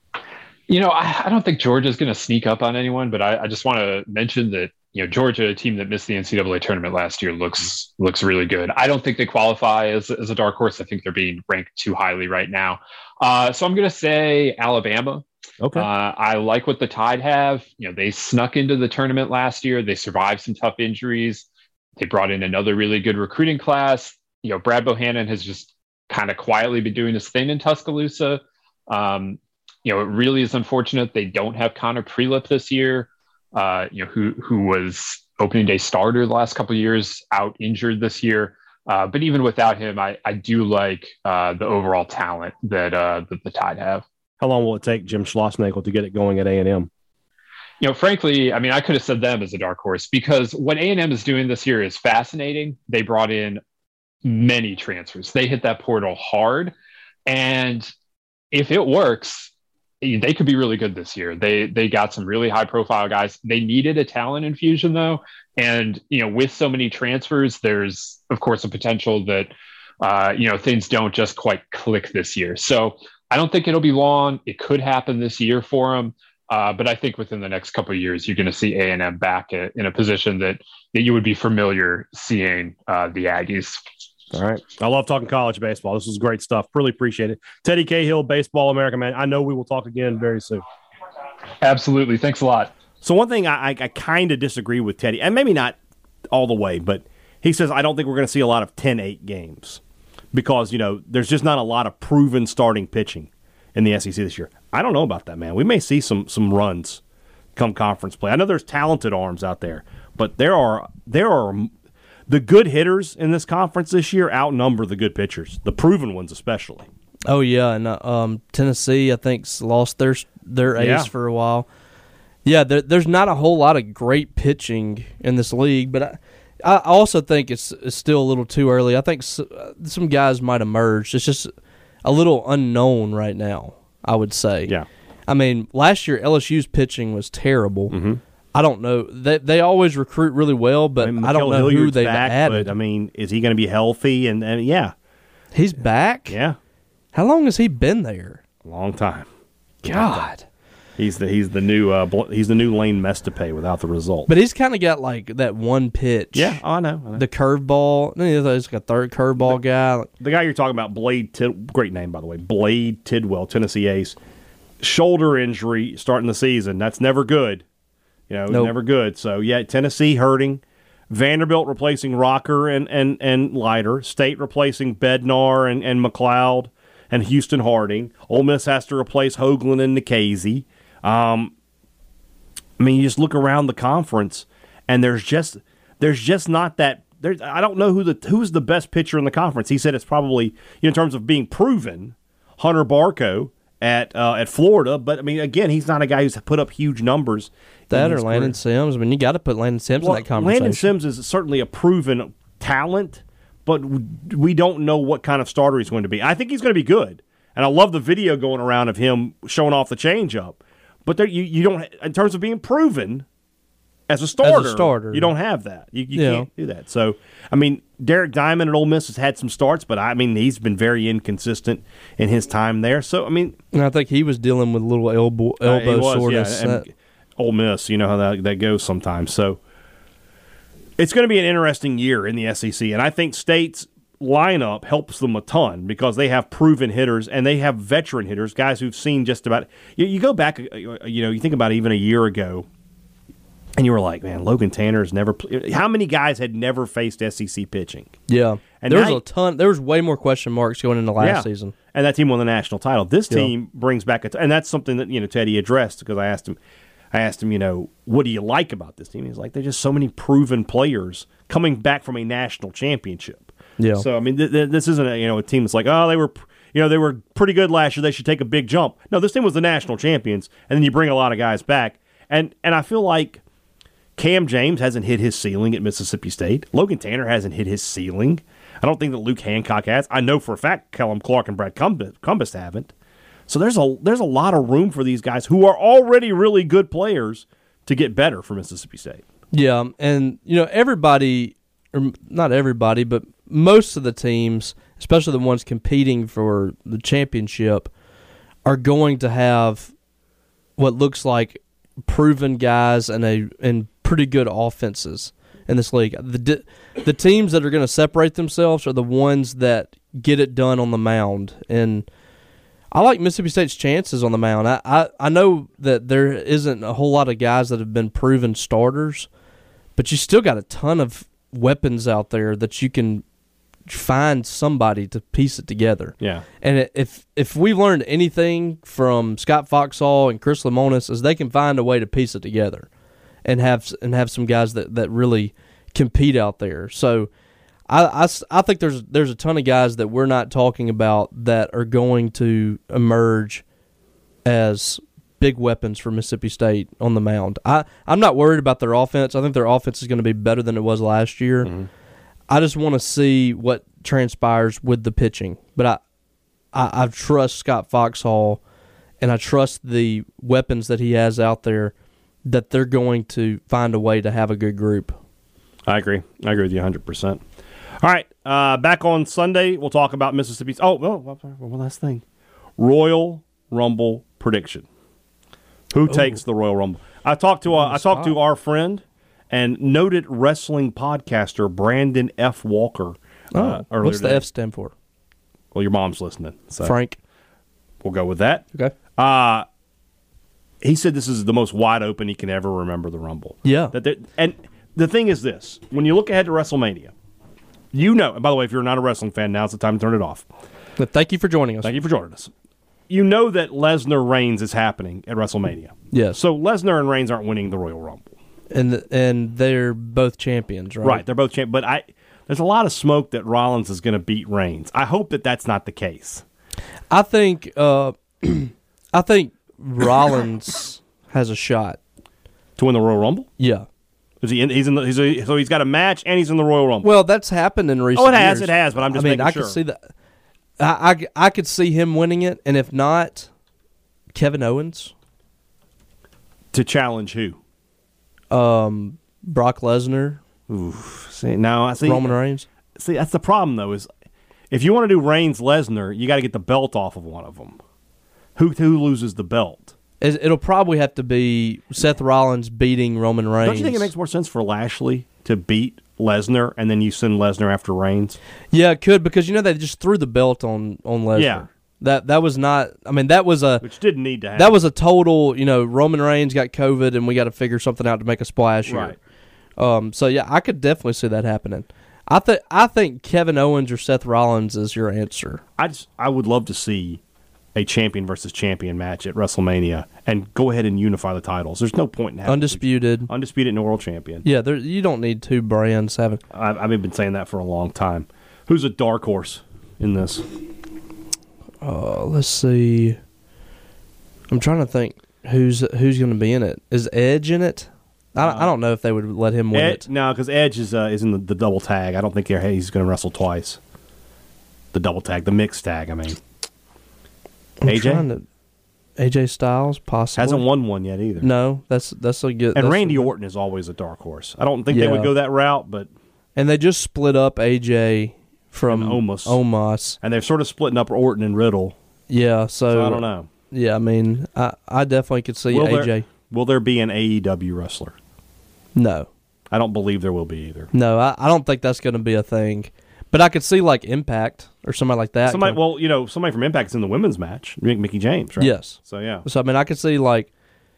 You know, I, I don't think Georgia's going to sneak up on anyone, but I, I just want to mention that, you know, Georgia, a team that missed the N C double A tournament last year, looks looks really good. I don't think they qualify as, as a dark horse. I think they're being ranked too highly right now. Uh, so I'm going to say Alabama. Okay. Uh, I like what the Tide have. You know, they snuck into the tournament last year. They survived some tough injuries. They brought in another really good recruiting class. You know, Brad Bohannon has just kind of quietly been doing his thing in Tuscaloosa. Um, you know, it really is unfortunate they don't have Connor Prelip this year, uh, you know, who who was opening day starter the last couple of years, out injured this year. Uh, but even without him, I, I do like uh, the overall talent that, uh, that the Tide have. How long will it take Jim Schlossnagle to get it going at A and M? You know, frankly, I mean, I could have said them as a dark horse because what A and M is doing this year is fascinating. They brought in many transfers. They hit that portal hard. And if it works, they could be really good this year. They they got some really high profile guys. They needed a talent infusion though. And, you know, with so many transfers, there's of course a potential that, uh, you know, things don't just quite click this year. So I don't think it'll be long. It could happen this year for them. Uh, but I think within the next couple of years, you're going to see A and M back at, in a position that, that you would be familiar seeing uh, the Aggies. All right. I love talking college baseball. This was great stuff. Really appreciate it. Teddy Cahill, Baseball America, man. I know we will talk again very soon. Absolutely. Thanks a lot. So one thing I, I, I kind of disagree with Teddy, and maybe not all the way, but he says, I don't think we're going to see a lot of ten eight games because, you know, there's just not a lot of proven starting pitching in the S E C this year. I don't know about that, man. We may see some some runs come conference play. I know there's talented arms out there, but there are there are the good hitters in this conference this year outnumber the good pitchers, the proven ones especially. Oh yeah, and uh, um, Tennessee I think's lost their their ace Yeah. for a while. Yeah, there, there's not a whole lot of great pitching in this league, but I, I also think it's, it's still a little too early. I think s- some guys might emerge. It's just a little unknown right now, I would say. Yeah. I mean, last year L S U's pitching was terrible. Mm-hmm. I don't know. They they always recruit really well, but I, mean, don't Mikael know who Hilliard's they've back, added. But, I mean, is he going to be healthy? And, and yeah, He's back? yeah, How long has he been there? a long time. God. He's the he's the new uh, bl- he's the new Lane Mestapay without the result. But he's kind of got like that one pitch. yeah, oh, I know. I know. The curveball. No, he's like a third curveball guy. The guy you're talking about, Blade, Tid- great name by the way, Blade Tidwell, Tennessee ace, shoulder injury starting the season. That's never good. You know, Nope. never good. So yeah, Tennessee hurting. Vanderbilt replacing Rocker and and and Leiter. State replacing Bednar and and McLeod and Houston Harding. Ole Miss has to replace Hoagland and Nikhazy. Um, I mean, you just look around the conference, and there's just there's just not that. There's I don't know who the who's the best pitcher in the conference. He said it's probably, you know, in terms of being proven, Hunter Barco at uh, at Florida. But I mean, again, he's not a guy who's put up huge numbers. That in or his Landon career. Sims. I mean, you got to put Landon Sims Well, in that conversation. Landon Sims is certainly a proven talent, but we don't know what kind of starter he's going to be. I think he's going to be good, and I love the video going around of him showing off the changeup. But there, you you don't, in terms of being proven as a starter, starter. you don't have that. You, you Yeah. can't do that. So, I mean, Derek Diamond at Ole Miss has had some starts, but I mean, he's been very inconsistent in his time there. So, I mean, And I think he was dealing with a little elbow uh, elbow it was, soreness. yeah, and That- Ole Miss, you know how that, that goes sometimes. So it's going to be an interesting year in the S E C, and I think State's lineup helps them a ton because they have proven hitters and they have veteran hitters, guys who've seen just about. You, you go back, uh, you know, you think about even a year ago, and you were like, man, Logan Tanner's never. Pl- how many guys had never faced S E C pitching? yeah. And there was now- a ton. There was way more question marks going into last Yeah. season. And that team won the national title. This Yeah. team brings back a, t- and that's something that, you know, Teddy addressed because I asked him, I asked him, you know, what do you like about this team? He's like, there's just so many proven players coming back from a national championship. Yeah. So I mean, th- th- this isn't a, you know, a team that's like, oh, they were, you know, they were pretty good last year. They should take a big jump. No, this team was the national champions, and then you bring a lot of guys back, and and I feel like Cam James hasn't hit his ceiling at Mississippi State. Logan Tanner hasn't hit his ceiling. I don't think that Luke Hancock has. I know for a fact Kellum Clark and Brad Cumbus, Cumbus haven't. So there's a there's a lot of room for these guys who are already really good players to get better for Mississippi State. Yeah, and you know everybody, or not everybody, but most of the teams, especially the ones competing for the championship, are going to have what looks like proven guys and a and pretty good offenses in this league. The the teams that are going to separate themselves are the ones that get it done on the mound, and I like Mississippi State's chances on the mound. I, I, I know that there isn't a whole lot of guys that have been proven starters, but you still got a ton of weapons out there that you can find somebody to piece it together. Yeah. And if if we've learned anything from Scott Foxhall and Chris Lemonis is they can find a way to piece it together and have and have some guys that, that really compete out there. So I, I, I think there's there's a ton of guys that we're not talking about that are going to emerge as big weapons for Mississippi State on the mound. I, I'm not worried about their offense. I think their offense is going to be better than it was last year. Mm-hmm. I just want to see what transpires with the pitching. But I, I, I trust Scott Foxhall, and I trust the weapons that he has out there that they're going to find a way to have a good group. I agree. I agree with you one hundred percent. All right, uh, back on Sunday, we'll talk about Mississippi's. Oh, oh, one last thing. Royal Rumble prediction. Who Ooh. takes the Royal Rumble? I talked to uh, I talked to our friend and noted wrestling podcaster Brandon F. Walker. Oh, uh, earlier what's the today. F stand for? Well, your mom's listening. So Frank. We'll go with that. Okay. Uh, he said this is the most wide open he can ever remember the Rumble. Yeah. That and the thing is this: when you look ahead to WrestleMania, you know. And by the way, if you're not a wrestling fan, now's the time to turn it off. But thank you for joining us. Thank you for joining us. You know that Lesnar Reigns is happening at WrestleMania. Yes. So Lesnar and Reigns aren't winning the Royal Rumble. And and they're both champions, right? Right. They're both champions. But I, there's a lot of smoke that Rollins is going to beat Reigns. I hope that that's not the case. I think uh, I think Rollins has a shot to win the Royal Rumble. Yeah. Is he in, he's in the he's a, so he's got a match and he's in the Royal Rumble. Well, that's happened in recent Oh, it has, years. it has, but I'm just I mean, making I sure. could see that. I, I I could see him winning it, and if not, Kevin Owens, to challenge who? um, Brock Lesnar, Oof. See, no, I see. Roman Reigns. See, that's the problem though. Is if you want to do Reigns Lesnar, you got to get the belt off of one of them. Who who loses the belt? It- It'll probably have to be Seth Rollins beating Roman Reigns. Don't you think it makes more sense for Lashley to beat Lesnar and then you send Lesnar after Reigns? Yeah, it could, because you know they just threw the belt on on Lesnar. Yeah. That that was not. I mean, that was a Which didn't need to happen. that was a total. You know, Roman Reigns got COVID, and we got to figure something out to make a splash here. Right. Um. So yeah, I could definitely see that happening. I think I think Kevin Owens or Seth Rollins is your answer. I just I would love to see a champion versus champion match at WrestleMania and go ahead and unify the titles. There's no point in having Undisputed. undisputed and world champion. Yeah, there, you don't need two brands having. I've, I've been saying that for a long time. Who's a dark horse in this? Uh, let's see. I'm trying to think who's who's going to be in it. Is Edge in it? I, I don't know if they would let him win Ed, it. no, because Edge is uh, is in the, the double tag. I don't think they're- he's going to wrestle twice. The double tag, the mixed tag. I mean, I'm A J? trying to- A J Styles possibly hasn't won one yet either. No, that's that's a good. And that's Randy a- Orton is always a dark horse. I don't think they Yeah. would go that route, but And they just split up A J from And Omos. Omos. and they're sort of splitting up Orton and Riddle. Yeah, so, So I don't know. Yeah, I mean, I I definitely could see Will A J. there, will there be an A E W wrestler? No, I don't believe there will be either. no, I, I don't think that's going to be a thing. But I could see like Impact or somebody like that. Somebody, come- well, you know, somebody from Impact is in the women's match. Mick- Mickey James, right? Yes. So yeah, So I mean, I could see like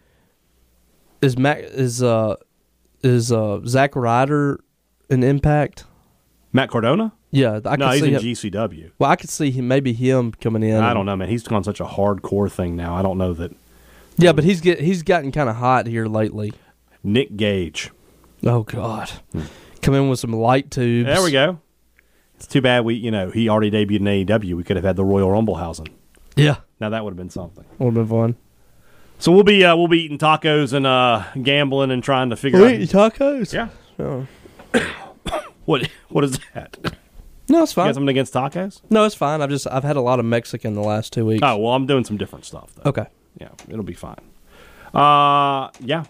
is Mac is uh is uh Zack Ryder in Impact? Matt Cardona. Yeah, I could No, he's see in him. G C W. Well, I could see him maybe him coming in. I and- don't know, man. He's gone such a hardcore thing now. I don't know that Yeah, but he's get he's gotten kind of hot here lately. Nick Gage. Oh God, come in with some light tubes. There we go. It's too bad we, you know, he already debuted in A E W. We could have had the Royal Rumble housing. Yeah, Now that would have been something. would have been fun. So we'll be uh, we'll be eating tacos and uh, gambling and trying to figure out. tacos? Yeah. Oh. What what is that? No, it's You got fine. something against tacos? No, it's fine. I've just I've had a lot of Mexican the last two weeks. Oh well, I'm doing some different stuff though. Okay. Yeah, it'll be fine. Uh, yeah.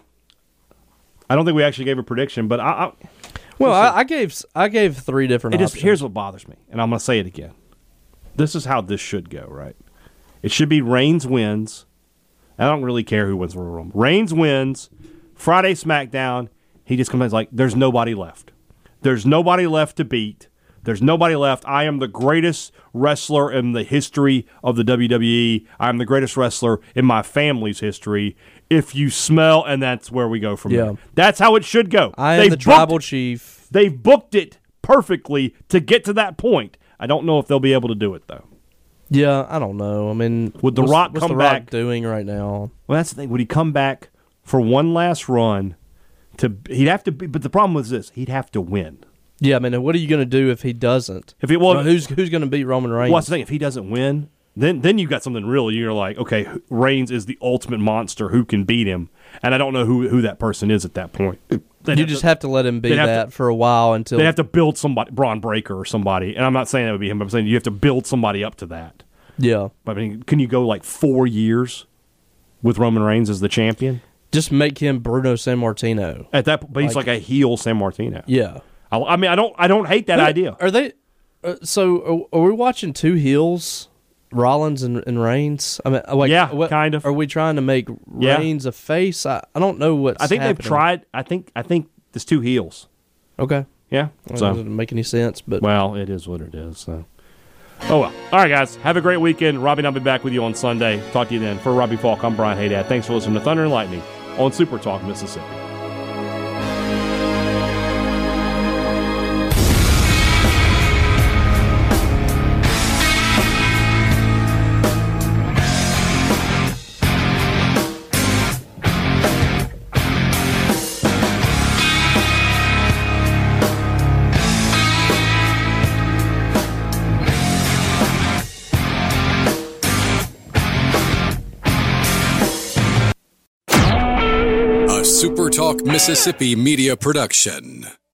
I don't think we actually gave a prediction, but I, I Well, I, I gave s- I gave three different it just, options. here's what bothers me, and I'm going to say it again. This is how this should go, right? It should be Reigns wins. I don't really care who wins the Royal Rumble. Reigns wins. Friday SmackDown, he just comes in like, there's nobody left. There's nobody left to beat. There's nobody left. I am the greatest wrestler in the history of the W W E. I'm the greatest wrestler in my family's history. If you smell, and that's where we go from Yeah. there. That's how it should go. I am They've the booked tribal it. chief. They've booked it perfectly to get to that point. I don't know if they'll be able to do it, though. Yeah, I don't know. I mean, Would The what's, Rock what's come the Rock back? doing right now? Well, that's the thing. Would he come back for one last run? To He'd have to be, but the problem was this: he'd have to win. Yeah, I mean, what are you going to do if he doesn't? If it was, Well, who's who's going to beat Roman Reigns? well, that's the thing. If he doesn't win, then then you got something real. You're like, okay, Reigns is the ultimate monster. Who can beat him? And I don't know who who that person is at that point. They'd you have just to, have to let him be they'd have that to- for a while until They have to build somebody, Braun Breaker or somebody. And I'm not saying that would be him. But I'm saying you have to build somebody up to that. yeah. I mean, can you go like four years with Roman Reigns as the champion? Just make him Bruno Sammartino. At that, but he's like, Like- a heel San Martino. Yeah. I, I mean, I don't, I don't hate that idea. Are they? Uh, so are, are we watching two heels, Rollins and, and Reigns? I mean, like, Yeah, what- kind of. Are we trying to make Yeah. Reigns a face? I, I don't know what's. I think happening. they've tried. I think, I think there's two heels. Okay. Yeah. Well, So, doesn't make any sense, but well, it is what it is. So, oh well. All right, guys. Have a great weekend. Robbie and I'll be back with you on Sunday. Talk to you then. For Robbie Falk, I'm Brian Haydad. Thanks for listening to Thunder and Lightning on Super Talk Mississippi. Talk Mississippi media production.